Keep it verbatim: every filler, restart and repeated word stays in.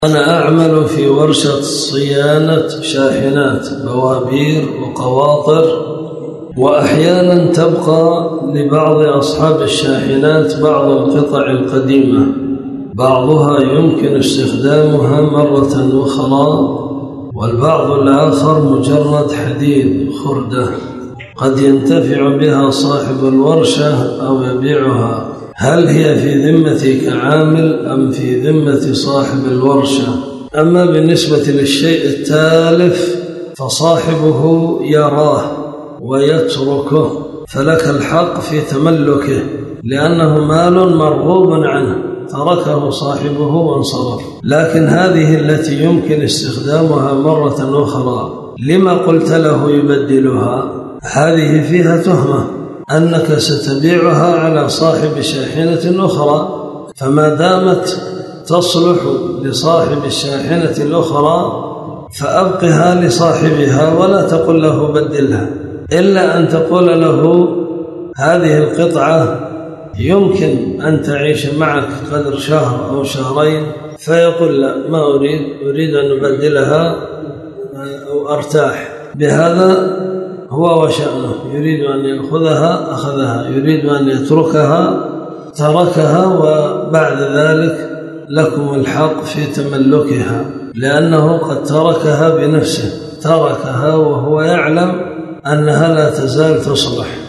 أنا أعمل في ورشة صيانة شاحنات بوابير وقواطر، وأحيانا تبقى لبعض أصحاب الشاحنات بعض القطع القديمة، بعضها يمكن استخدامها مرة أخرى، والبعض الآخر مجرد حديد خردة قد ينتفع بها صاحب الورشة أو يبيعها. هل هي في ذمتي كعامل أم في ذمة صاحب الورشة؟ أما بالنسبة للشيء التالف فصاحبه يراه ويتركه، فلك الحق في تملكه لأنه مال مرغوب عنه، تركه صاحبه وانصرف. لكن هذه التي يمكن استخدامها مرة أخرى لما قلت له يبدلها؟ هذه فيها تهمة أنك ستبيعها على صاحب شاحنة أخرى، فما دامت تصلح لصاحب الشاحنة الأخرى فأبقها لصاحبها ولا تقل له بدلها، إلا أن تقول له هذه القطعة يمكن أن تعيش معك قدر شهر أو شهرين، فيقول لا، ما أريد أريد أن نبدلها أو أرتاح. بهذا هو وشأنه، يريد أن يأخذها أخذها، يريد أن يتركها تركها، وبعد ذلك لكم الحق في تملكها، لأنه قد تركها بنفسه، تركها وهو يعلم أنها لا تزال تصلح.